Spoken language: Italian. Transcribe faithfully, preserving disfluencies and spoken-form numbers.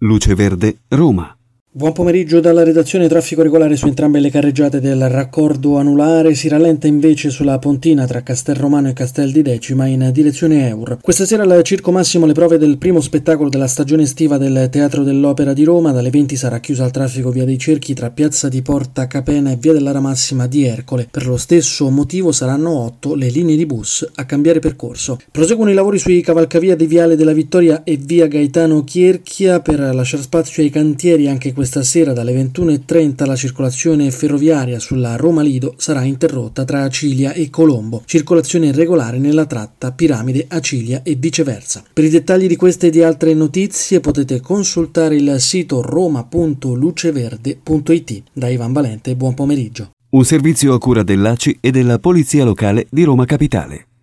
Luce Verde, Roma. Buon pomeriggio dalla redazione. Traffico regolare su entrambe le carreggiate del raccordo anulare, si rallenta invece sulla pontina tra Castelromano e Castel di Decima in direzione Eur. Questa sera al Circo Massimo le prove del primo spettacolo della stagione estiva del Teatro dell'Opera di Roma. Dalle venti sarà chiusa al traffico via dei Cerchi tra piazza di Porta Capena e via dell'Ara Massima di Ercole. Per lo stesso motivo saranno otto le linee di bus a cambiare percorso. Proseguono i lavori sui cavalcavia di Viale della Vittoria e via Gaetano Chierchia per lasciare spazio ai cantieri. Anche questa sera dalle ventuno e trenta la circolazione ferroviaria sulla Roma Lido sarà interrotta tra Acilia e Colombo. Circolazione regolare nella tratta Piramide Acilia e viceversa. Per i dettagli di queste e di altre notizie potete consultare il sito roma punto luceverde punto it. Da Ivan Valente, buon pomeriggio. Un servizio a cura dell'A C I e della Polizia Locale di Roma Capitale.